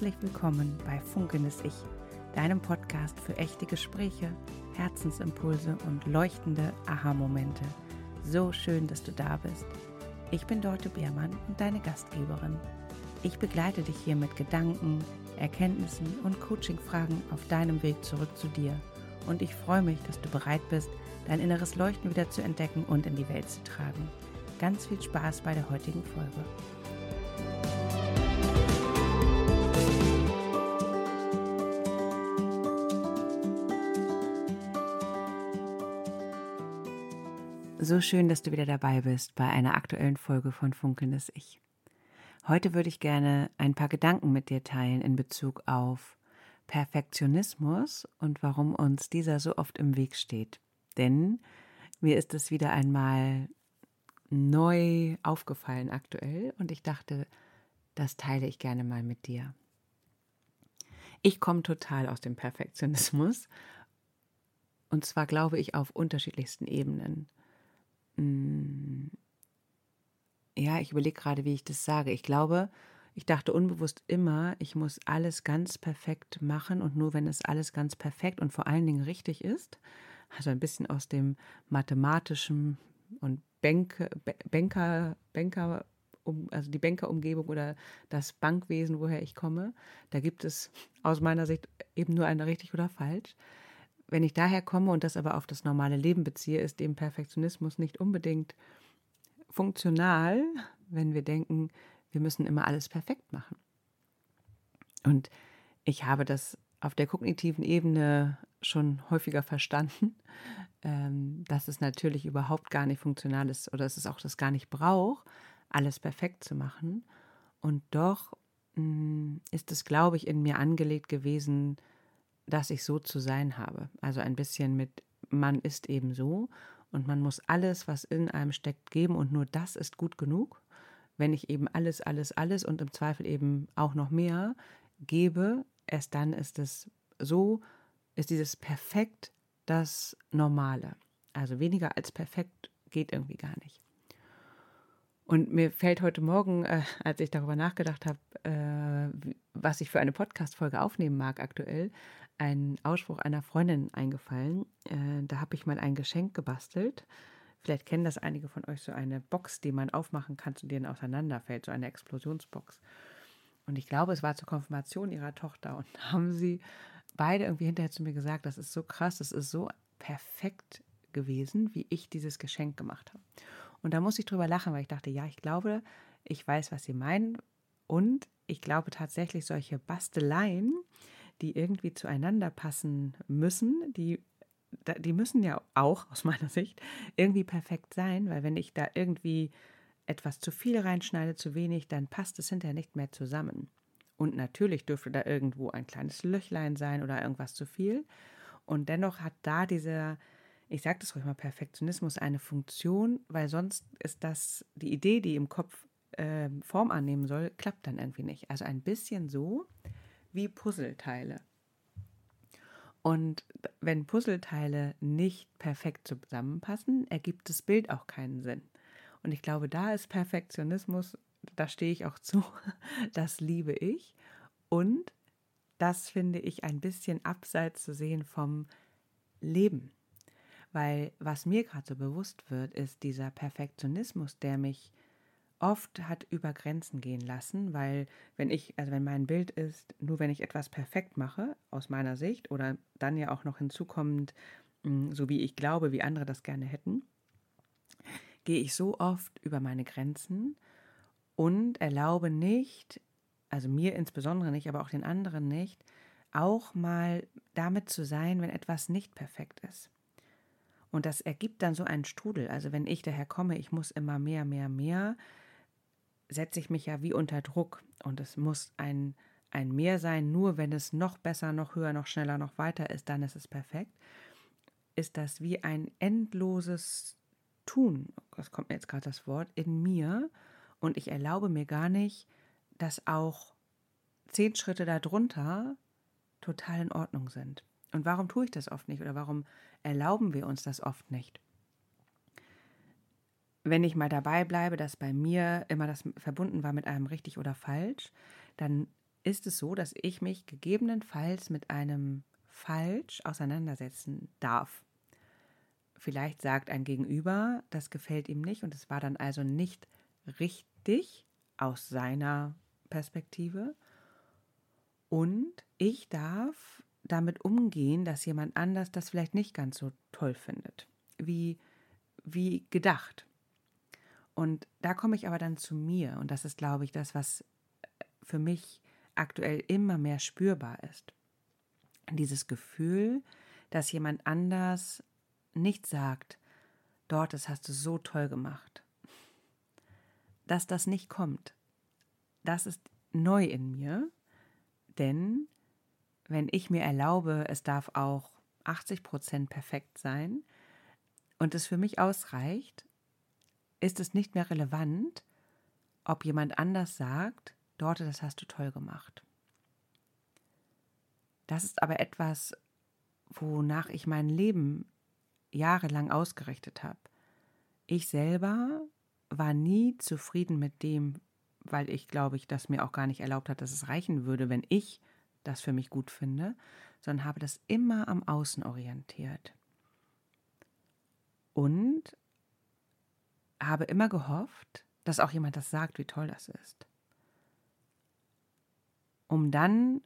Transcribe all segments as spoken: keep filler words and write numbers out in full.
Herzlich willkommen bei Funkelndes Ich, deinem Podcast für echte Gespräche, Herzensimpulse und leuchtende Aha-Momente. So schön, dass du da bist. Ich bin Dorte Beermann und deine Gastgeberin. Ich begleite dich hier mit Gedanken, Erkenntnissen und Coaching-Fragen auf deinem Weg zurück zu dir. Und ich freue mich, dass du bereit bist, dein inneres Leuchten wieder zu entdecken und in die Welt zu tragen. Ganz viel Spaß bei der heutigen Folge. So schön, dass du wieder dabei bist bei einer aktuellen Folge von Funkelndes Ich. Heute würde ich gerne ein paar Gedanken mit dir teilen in Bezug auf Perfektionismus und warum uns dieser so oft im Weg steht. Denn mir ist es wieder einmal neu aufgefallen aktuell und ich dachte, das teile ich gerne mal mit dir. Ich komme total aus dem Perfektionismus und zwar glaube ich auf unterschiedlichsten Ebenen. Ja, ich überlege gerade, wie ich das sage. Ich glaube, ich dachte unbewusst immer, ich muss alles ganz perfekt machen und nur wenn es alles ganz perfekt und vor allen Dingen richtig ist, also ein bisschen aus dem mathematischen und Bank, Banker, Banker, um, also die Bankerumgebung oder das Bankwesen, woher ich komme, da gibt es aus meiner Sicht eben nur eine richtig oder falsch. Wenn ich daher komme und das aber auf das normale Leben beziehe, ist dem Perfektionismus nicht unbedingt funktional, wenn wir denken, wir müssen immer alles perfekt machen. Und ich habe das auf der kognitiven Ebene schon häufiger verstanden, dass es natürlich überhaupt gar nicht funktional ist oder dass es auch das gar nicht braucht, alles perfekt zu machen. Und doch mh, ist es, glaube ich, in mir angelegt gewesen, dass ich so zu sein habe. Also ein bisschen mit, man ist eben so und man muss alles, was in einem steckt, geben und nur das ist gut genug. Wenn ich eben alles, alles, alles und im Zweifel eben auch noch mehr gebe, erst dann ist es so, ist dieses Perfekt das Normale. Also weniger als perfekt geht irgendwie gar nicht. Und mir fällt heute Morgen, äh, als ich darüber nachgedacht habe, äh, was ich für eine Podcast-Folge aufnehmen mag aktuell, ein Ausspruch einer Freundin eingefallen. Äh, da habe ich mal ein Geschenk gebastelt. Vielleicht kennen das einige von euch, so eine Box, die man aufmachen kann, zu denen auseinanderfällt, so eine Explosionsbox. Und ich glaube, es war zur Konfirmation ihrer Tochter. Und da haben sie beide irgendwie hinterher zu mir gesagt, das ist so krass, das ist so perfekt gewesen, wie ich dieses Geschenk gemacht habe. Und da musste ich drüber lachen, weil ich dachte, ja, ich glaube, ich weiß, was sie meinen. Und ich glaube tatsächlich, solche Basteleien, die irgendwie zueinander passen müssen, die, die müssen ja auch, aus meiner Sicht, irgendwie perfekt sein, weil wenn ich da irgendwie etwas zu viel reinschneide, zu wenig, dann passt es hinterher nicht mehr zusammen. Und natürlich dürfte da irgendwo ein kleines Löchlein sein oder irgendwas zu viel. Und dennoch hat da dieser, ich sage das ruhig mal, Perfektionismus eine Funktion, weil sonst ist das, die Idee, die im Kopf äh, Form annehmen soll, klappt dann irgendwie nicht. Also ein bisschen so wie Puzzleteile. Und wenn Puzzleteile nicht perfekt zusammenpassen, ergibt das Bild auch keinen Sinn. Und ich glaube, da ist Perfektionismus, da stehe ich auch zu, das liebe ich. Und das finde ich ein bisschen abseits zu sehen vom Leben. Weil was mir gerade so bewusst wird, ist dieser Perfektionismus, der mich oft hat über Grenzen gehen lassen, weil wenn ich, also wenn mein Bild ist, nur wenn ich etwas perfekt mache, aus meiner Sicht, oder dann ja auch noch hinzukommend, so wie ich glaube, wie andere das gerne hätten, gehe ich so oft über meine Grenzen und erlaube nicht, also mir insbesondere nicht, aber auch den anderen nicht, auch mal damit zu sein, wenn etwas nicht perfekt ist. Und das ergibt dann so einen Strudel. Also wenn ich daher komme, ich muss immer mehr, mehr, mehr, setze ich mich ja wie unter Druck. Und es muss ein, ein Mehr sein, nur wenn es noch besser, noch höher, noch schneller, noch weiter ist, dann ist es perfekt. Ist das wie ein endloses Tun, das kommt mir jetzt gerade das Wort, in mir. Und ich erlaube mir gar nicht, dass auch zehn Schritte darunter total in Ordnung sind. Und warum tue ich das oft nicht oder warum erlauben wir uns das oft nicht? Wenn ich mal dabei bleibe, dass bei mir immer das verbunden war mit einem richtig oder falsch, dann ist es so, dass ich mich gegebenenfalls mit einem Falsch auseinandersetzen darf. Vielleicht sagt ein Gegenüber, das gefällt ihm nicht und es war dann also nicht richtig aus seiner Perspektive. Und ich darf damit umgehen, dass jemand anders das vielleicht nicht ganz so toll findet, wie, wie gedacht. Und da komme ich aber dann zu mir und das ist, glaube ich, das, was für mich aktuell immer mehr spürbar ist. Dieses Gefühl, dass jemand anders nicht sagt, dort, das hast du so toll gemacht. Dass das nicht kommt, das ist neu in mir, denn wenn ich mir erlaube, es darf auch achtzig Prozent perfekt sein und es für mich ausreicht, ist es nicht mehr relevant, ob jemand anders sagt, dort, das hast du toll gemacht. Das ist aber etwas, wonach ich mein Leben jahrelang ausgerichtet habe. Ich selber war nie zufrieden mit dem, weil ich, glaube ich, das mir auch gar nicht erlaubt hat, dass es reichen würde, wenn ich das für mich gut finde, sondern habe das immer am Außen orientiert. Und habe immer gehofft, dass auch jemand das sagt, wie toll das ist. Um dann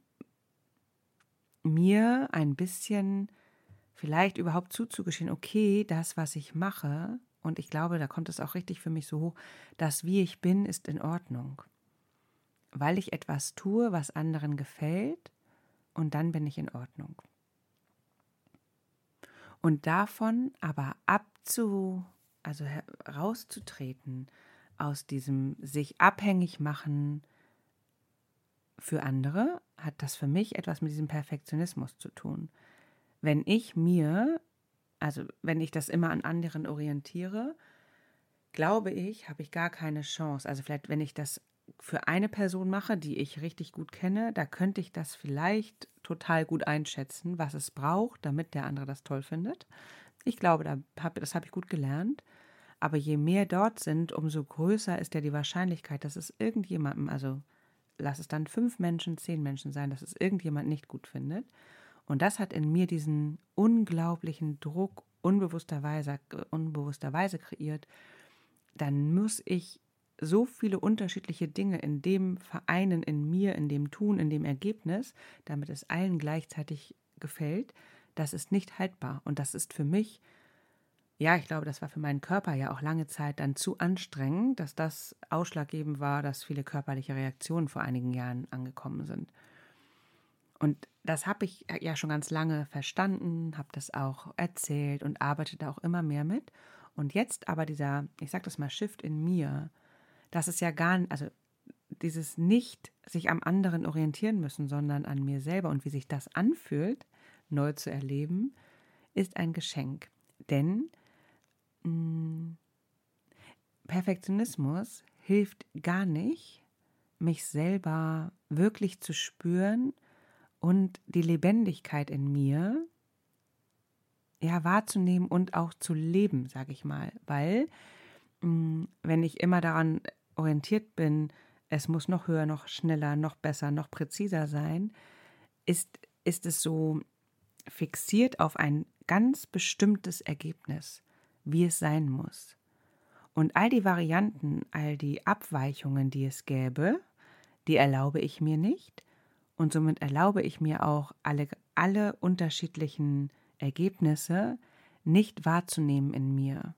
mir ein bisschen vielleicht überhaupt zuzugestehen, okay, das, was ich mache, und ich glaube, da kommt es auch richtig für mich so hoch, das, wie ich bin, ist in Ordnung. Weil ich etwas tue, was anderen gefällt, und dann bin ich in Ordnung. Und davon aber abzu, also herauszutreten aus diesem sich abhängig machen für andere, hat das für mich etwas mit diesem Perfektionismus zu tun. Wenn ich mir, also wenn ich das immer an anderen orientiere, glaube ich, habe ich gar keine Chance. Also vielleicht, wenn ich das für eine Person mache, die ich richtig gut kenne, da könnte ich das vielleicht total gut einschätzen, was es braucht, damit der andere das toll findet. Ich glaube, da hab, das habe ich gut gelernt. Aber je mehr dort sind, umso größer ist ja die Wahrscheinlichkeit, dass es irgendjemandem, also lass es dann fünf Menschen, zehn Menschen sein, dass es irgendjemand nicht gut findet. Und das hat in mir diesen unglaublichen Druck unbewussterweise, unbewussterweise kreiert. Dann muss ich so viele unterschiedliche Dinge in dem vereinen, in mir, in dem Tun, in dem Ergebnis, damit es allen gleichzeitig gefällt. Das ist nicht haltbar. Und das ist für mich, ja, ich glaube, das war für meinen Körper ja auch lange Zeit dann zu anstrengend, dass das ausschlaggebend war, dass viele körperliche Reaktionen vor einigen Jahren angekommen sind. Und das habe ich ja schon ganz lange verstanden, habe das auch erzählt und arbeite da auch immer mehr mit. Und jetzt aber dieser, ich sage das mal, Shift in mir, das ist ja gar nicht, also dieses nicht sich am anderen orientieren müssen, sondern an mir selber und wie sich das anfühlt, neu zu erleben, ist ein Geschenk. Denn mh, Perfektionismus hilft gar nicht, mich selber wirklich zu spüren und die Lebendigkeit in mir ja wahrzunehmen und auch zu leben, sage ich mal. Weil, mh, wenn ich immer daran orientiert bin, es muss noch höher, noch schneller, noch besser, noch präziser sein, ist, ist es so fixiert auf ein ganz bestimmtes Ergebnis, wie es sein muss. Und all die Varianten, all die Abweichungen, die es gäbe, die erlaube ich mir nicht. Und somit erlaube ich mir auch, alle, alle unterschiedlichen Ergebnisse nicht wahrzunehmen in mir.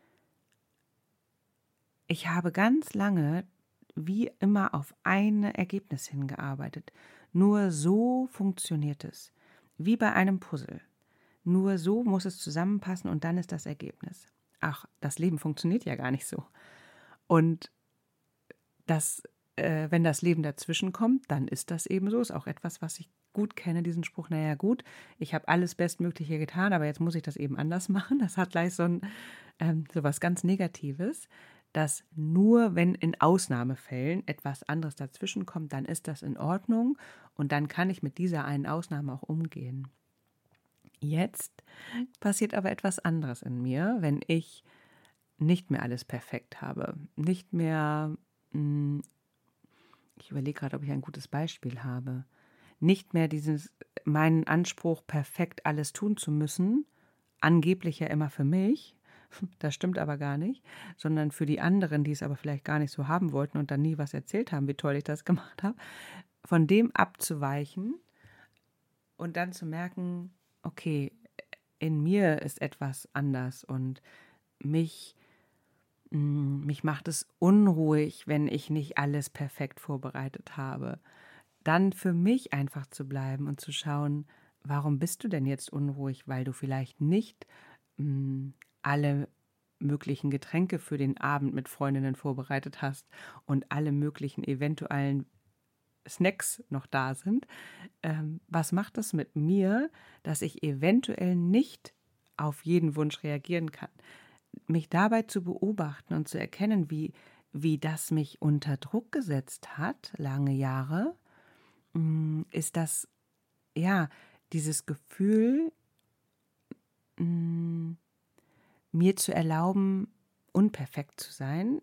Ich habe ganz lange wie immer auf ein Ergebnis hingearbeitet. Nur so funktioniert es. Wie bei einem Puzzle. Nur so muss es zusammenpassen und dann ist das Ergebnis. Ach, das Leben funktioniert ja gar nicht so. Und das, äh, wenn das Leben dazwischen kommt, dann ist das eben so. Ist auch etwas, was ich gut kenne, diesen Spruch, naja gut, ich habe alles Bestmögliche getan, aber jetzt muss ich das eben anders machen. Das hat gleich so, ein, ähm, so was ganz Negatives, dass nur wenn in Ausnahmefällen etwas anderes dazwischen kommt, dann ist das in Ordnung und dann kann ich mit dieser einen Ausnahme auch umgehen. Jetzt passiert aber etwas anderes in mir, wenn ich nicht mehr alles perfekt habe, nicht mehr mh, Ich überlege gerade, ob ich ein gutes Beispiel habe. Nicht mehr dieses, meinen Anspruch, perfekt alles tun zu müssen, angeblich ja immer für mich, das stimmt aber gar nicht, sondern für die anderen, die es aber vielleicht gar nicht so haben wollten und dann nie was erzählt haben, wie toll ich das gemacht habe, von dem abzuweichen und dann zu merken, okay, in mir ist etwas anders und mich, mh, mich macht es unruhig, wenn ich nicht alles perfekt vorbereitet habe. Dann für mich einfach zu bleiben und zu schauen, warum bist du denn jetzt unruhig? Weil du vielleicht nicht mh, alle möglichen Getränke für den Abend mit Freundinnen vorbereitet hast und alle möglichen eventuellen Snacks noch da sind. Ähm, was macht das mit mir, dass ich eventuell nicht auf jeden Wunsch reagieren kann? Mich dabei zu beobachten und zu erkennen, wie, wie das mich unter Druck gesetzt hat, lange Jahre, mh, ist das, ja, dieses Gefühl, mh, mir zu erlauben, unperfekt zu sein,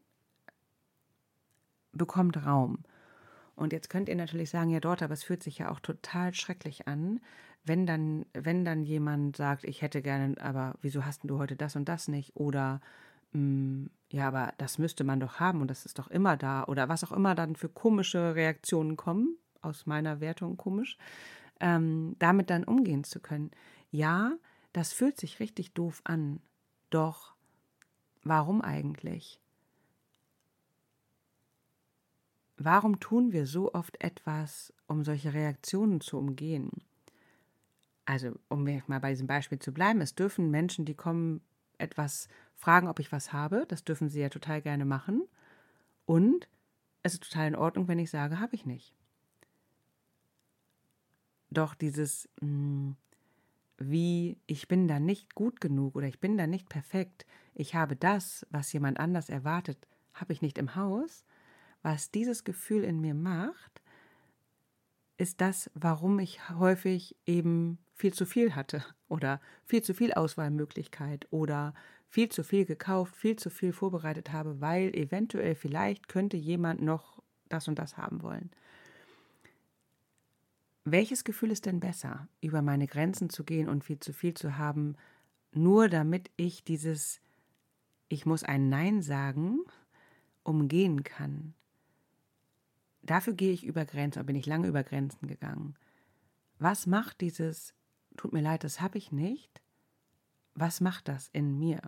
bekommt Raum. Und jetzt könnt ihr natürlich sagen, ja dort, aber es fühlt sich ja auch total schrecklich an, wenn dann, wenn dann jemand sagt, ich hätte gerne, aber wieso hast du heute das und das nicht? Oder mh, ja, aber das müsste man doch haben und das ist doch immer da. Oder was auch immer dann für komische Reaktionen kommen, aus meiner Wertung komisch, ähm, damit dann umgehen zu können. Ja, das fühlt sich richtig doof an. Doch warum eigentlich? Warum tun wir so oft etwas, um solche Reaktionen zu umgehen? Also, um mal bei diesem Beispiel zu bleiben, es dürfen Menschen, die kommen, etwas fragen, ob ich was habe. Das dürfen sie ja total gerne machen. Und es ist total in Ordnung, wenn ich sage, habe ich nicht. Doch dieses, mh, wie ich bin da nicht gut genug oder ich bin da nicht perfekt, ich habe das, was jemand anders erwartet, habe ich nicht im Haus, was dieses Gefühl in mir macht, ist das, warum ich häufig eben viel zu viel hatte oder viel zu viel Auswahlmöglichkeit oder viel zu viel gekauft, viel zu viel vorbereitet habe, weil eventuell vielleicht könnte jemand noch das und das haben wollen. Welches Gefühl ist denn besser, über meine Grenzen zu gehen und viel zu viel zu haben, nur damit ich dieses ich muss ein Nein sagen umgehen kann? Dafür gehe ich über Grenzen, bin ich lange über Grenzen gegangen. Was macht dieses, tut mir leid, das habe ich nicht, was macht das in mir?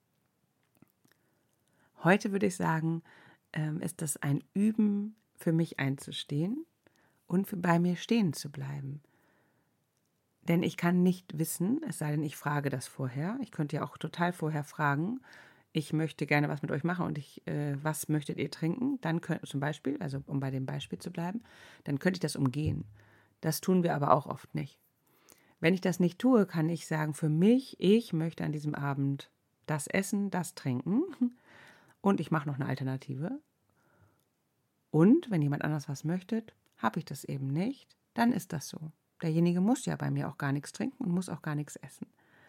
Heute würde ich sagen, ähm, ist das ein Üben, für mich einzustehen und für, bei mir stehen zu bleiben. Denn ich kann nicht wissen, es sei denn, ich frage das vorher. Ich könnte ja auch total vorher fragen, ich möchte gerne was mit euch machen und ich, äh, was möchtet ihr trinken? Dann könnt zum Beispiel, also um bei dem Beispiel zu bleiben, dann könnte ich das umgehen. Das tun wir aber auch oft nicht. Wenn ich das nicht tue, kann ich sagen, für mich, ich möchte an diesem Abend das essen, das trinken und ich mache noch eine Alternative. Und wenn jemand anders was möchte, habe ich das eben nicht, dann ist das so. Derjenige muss ja bei mir auch gar nichts trinken und muss auch gar nichts essen.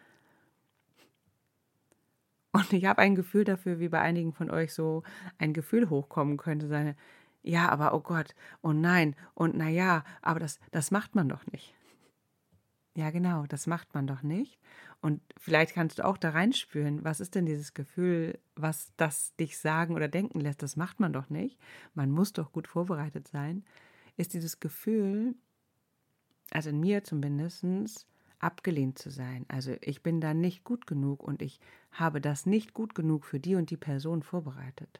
Und ich habe ein Gefühl dafür, wie bei einigen von euch so ein Gefühl hochkommen könnte, seine, ja, aber oh Gott, und nein, und na ja, aber das, das macht man doch nicht. Ja, genau, das macht man doch nicht. Und vielleicht kannst du auch da reinspüren, was ist denn dieses Gefühl, was das dich sagen oder denken lässt, das macht man doch nicht. Man muss doch gut vorbereitet sein. Ist dieses Gefühl, also in mir zumindest, abgelehnt zu sein. Also ich bin da nicht gut genug und ich habe das nicht gut genug für die und die Person vorbereitet.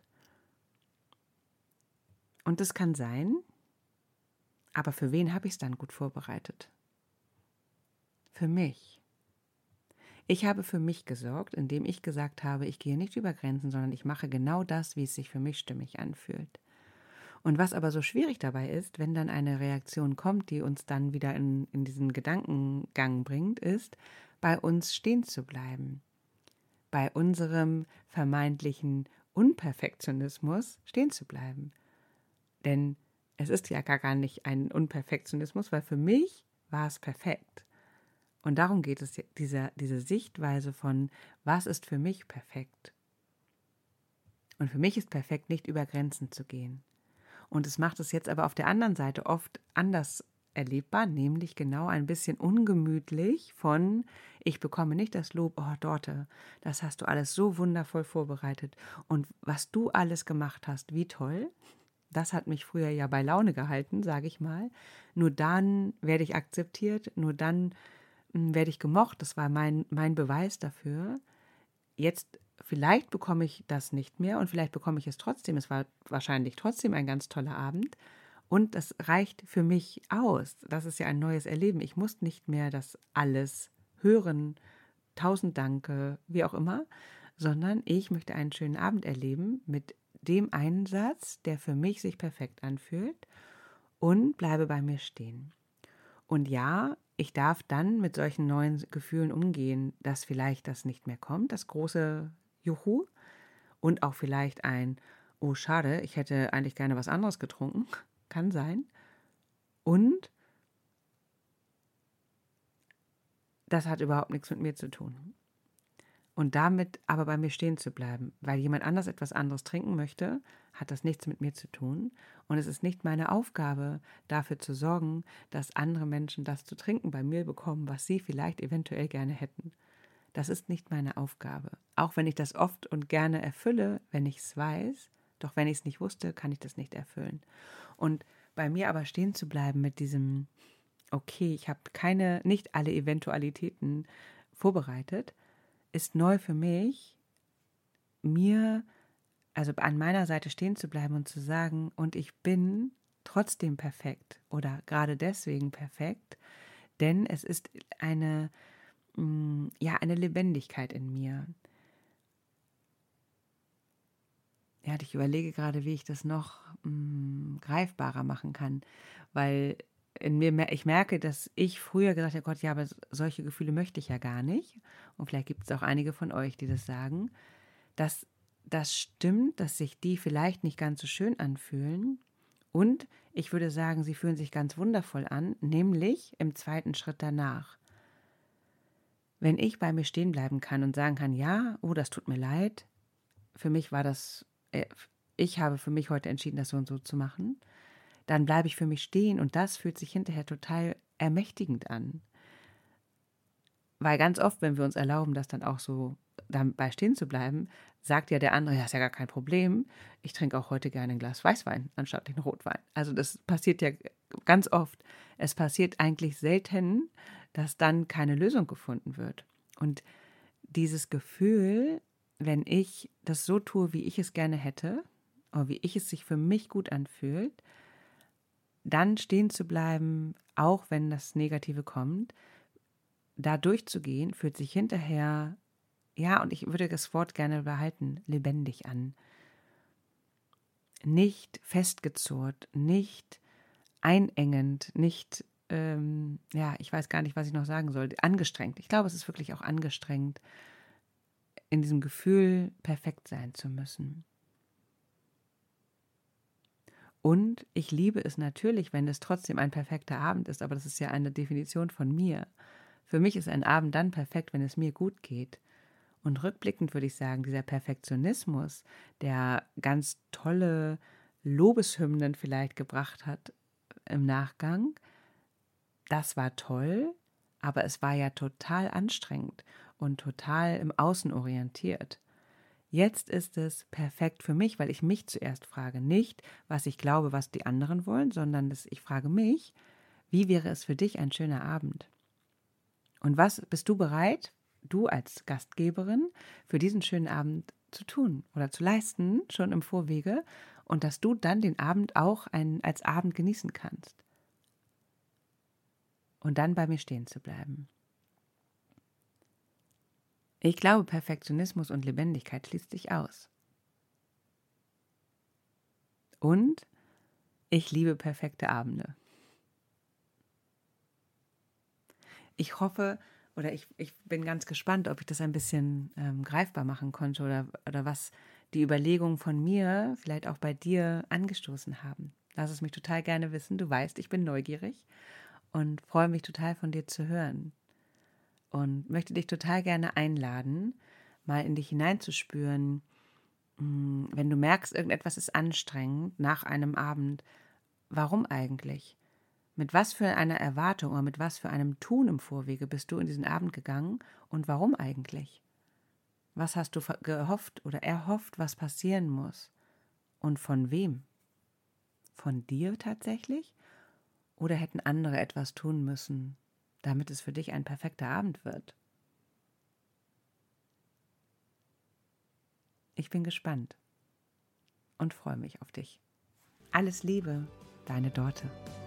Und das kann sein, aber für wen habe ich es dann gut vorbereitet? Für mich. Ich habe für mich gesorgt, indem ich gesagt habe, ich gehe nicht über Grenzen, sondern ich mache genau das, wie es sich für mich stimmig anfühlt. Und was aber so schwierig dabei ist, wenn dann eine Reaktion kommt, die uns dann wieder in, in diesen Gedankengang bringt, ist, bei uns stehen zu bleiben. Bei unserem vermeintlichen Unperfektionismus stehen zu bleiben. Denn es ist ja gar, gar nicht ein Unperfektionismus, weil für mich war es perfekt. Und darum geht es, diese, diese Sichtweise von, was ist für mich perfekt? Und für mich ist perfekt, nicht über Grenzen zu gehen. Und es macht es jetzt aber auf der anderen Seite oft anders erlebbar, nämlich genau ein bisschen ungemütlich von, ich bekomme nicht das Lob, oh Dorte, das hast du alles so wundervoll vorbereitet und was du alles gemacht hast, wie toll. Das hat mich früher ja bei Laune gehalten, sage ich mal. Nur dann werde ich akzeptiert, nur dann mh, werde ich gemocht. Das war mein, mein Beweis dafür. Jetzt vielleicht bekomme ich das nicht mehr und vielleicht bekomme ich es trotzdem. Es war wahrscheinlich trotzdem ein ganz toller Abend. Und das reicht für mich aus. Das ist ja ein neues Erleben. Ich muss nicht mehr das alles hören, tausend Danke, wie auch immer, sondern ich möchte einen schönen Abend erleben mit dem einen Satz, der für mich sich perfekt anfühlt und bleibe bei mir stehen. Und ja, ich darf dann mit solchen neuen Gefühlen umgehen, dass vielleicht das nicht mehr kommt, das große Juhu und auch vielleicht ein, oh schade, ich hätte eigentlich gerne was anderes getrunken, kann sein. Und das hat überhaupt nichts mit mir zu tun. Und damit aber bei mir stehen zu bleiben, weil jemand anders etwas anderes trinken möchte, hat das nichts mit mir zu tun. Und es ist nicht meine Aufgabe, dafür zu sorgen, dass andere Menschen das zu trinken bei mir bekommen, was sie vielleicht eventuell gerne hätten. Das ist nicht meine Aufgabe. Auch wenn ich das oft und gerne erfülle, wenn ich es weiß, doch wenn ich es nicht wusste, kann ich das nicht erfüllen. Und bei mir aber stehen zu bleiben mit diesem, okay, ich habe keine, nicht alle Eventualitäten vorbereitet, ist neu für mich, mir, also an meiner Seite stehen zu bleiben und zu sagen, und ich bin trotzdem perfekt oder gerade deswegen perfekt, denn es ist eine, mh, ja, eine Lebendigkeit in mir. Ja, ich überlege gerade, wie ich das noch mh, greifbarer machen kann, weil in mir, mer- ich merke, dass ich früher gesagt habe, Gott, ja, aber solche Gefühle möchte ich ja gar nicht. Und vielleicht gibt es auch einige von euch, die das sagen, dass das stimmt, dass sich die vielleicht nicht ganz so schön anfühlen. Und ich würde sagen, sie fühlen sich ganz wundervoll an, nämlich im zweiten Schritt danach. Wenn ich bei mir stehen bleiben kann und sagen kann, ja, oh, das tut mir leid, für mich war das, äh, ich habe für mich heute entschieden, das so und so zu machen, dann bleibe ich für mich stehen und das fühlt sich hinterher total ermächtigend an. Weil ganz oft, wenn wir uns erlauben, das dann auch so dabei stehen zu bleiben, sagt ja der andere, ja, ist ja gar kein Problem. Ich trinke auch heute gerne ein Glas Weißwein anstatt den Rotwein. Also das passiert ja ganz oft. Es passiert eigentlich selten, dass dann keine Lösung gefunden wird. Und dieses Gefühl, wenn ich das so tue, wie ich es gerne hätte, oder wie ich es sich für mich gut anfühlt, dann stehen zu bleiben, auch wenn das Negative kommt, da durchzugehen, fühlt sich hinterher, ja, und ich würde das Wort gerne behalten, lebendig an. Nicht festgezurrt, nicht einengend, nicht, ähm, ja, ich weiß gar nicht, was ich noch sagen soll, angestrengt. Ich glaube, es ist wirklich auch angestrengt, in diesem Gefühl perfekt sein zu müssen. Und ich liebe es natürlich, wenn es trotzdem ein perfekter Abend ist, aber das ist ja eine Definition von mir. Für mich ist ein Abend dann perfekt, wenn es mir gut geht. Und rückblickend würde ich sagen, dieser Perfektionismus, der ganz tolle Lobeshymnen vielleicht gebracht hat im Nachgang, das war toll, aber es war ja total anstrengend und total im Außen orientiert. Jetzt ist es perfekt für mich, weil ich mich zuerst frage. Nicht, was ich glaube, was die anderen wollen, sondern dass ich frage mich, wie wäre es für dich ein schöner Abend? Und was bist du bereit, du als Gastgeberin, für diesen schönen Abend zu tun oder zu leisten, schon im Vorwege, und dass du dann den Abend auch ein, als Abend genießen kannst? Und dann bei mir stehen zu bleiben. Ich glaube, Perfektionismus und Lebendigkeit schließt sich aus. Und ich liebe perfekte Abende. Ich hoffe, oder ich, ich bin ganz gespannt, ob ich das ein bisschen ähm, greifbar machen konnte oder, oder was die Überlegungen von mir vielleicht auch bei dir angestoßen haben. Lass es mich total gerne wissen. Du weißt, ich bin neugierig und freue mich total von dir zu hören. Und möchte dich total gerne einladen, mal in dich hineinzuspüren, Wenn du merkst, irgendetwas ist anstrengend nach einem Abend, warum eigentlich? Mit was für einer Erwartung oder mit was für einem Tun im Vorwege bist du in diesen Abend gegangen und warum eigentlich? Was hast du ver- gehofft oder erhofft, was passieren muss? Und von wem? Von dir tatsächlich? Oder hätten andere etwas tun müssen, damit es für dich ein perfekter Abend wird? Ich bin gespannt und freue mich auf dich. Alles Liebe, deine Dorte.